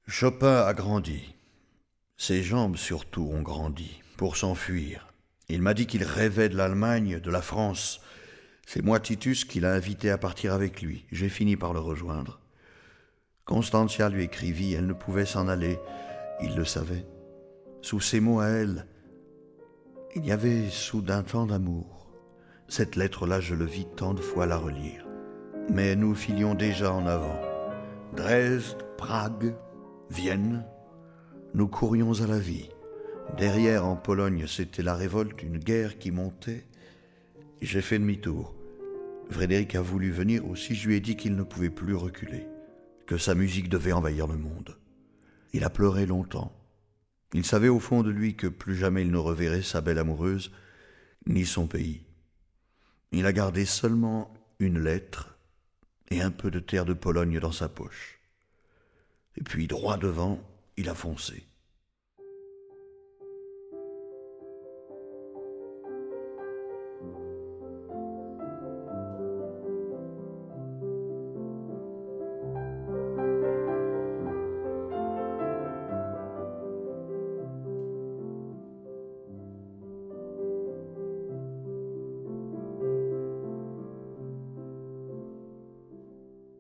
Chopin a grandi. Ses jambes surtout ont grandi, pour s'enfuir. Il m'a dit qu'il rêvait de l'Allemagne, de la France. C'est moi, Titus, qui l'a invité à partir avec lui. J'ai fini par le rejoindre. Constantia lui écrivit, elle ne pouvait s'en aller. Il le savait. Sous ces mots à elle, il y avait soudain tant d'amour. Cette lettre-là, je le vis tant de fois la relire. Mais nous filions déjà en avant. Dresde, Prague, Vienne, nous courions à la vie. Derrière, en Pologne, c'était la révolte, une guerre qui montait. J'ai fait demi-tour. Frédéric a voulu venir aussi, je lui ai dit qu'il ne pouvait plus reculer, que sa musique devait envahir le monde. Il a pleuré longtemps. Il savait au fond de lui que plus jamais il ne reverrait sa belle amoureuse, ni son pays. Il a gardé seulement une lettre et un peu de terre de Pologne dans sa poche. Et puis, droit devant, il a foncé.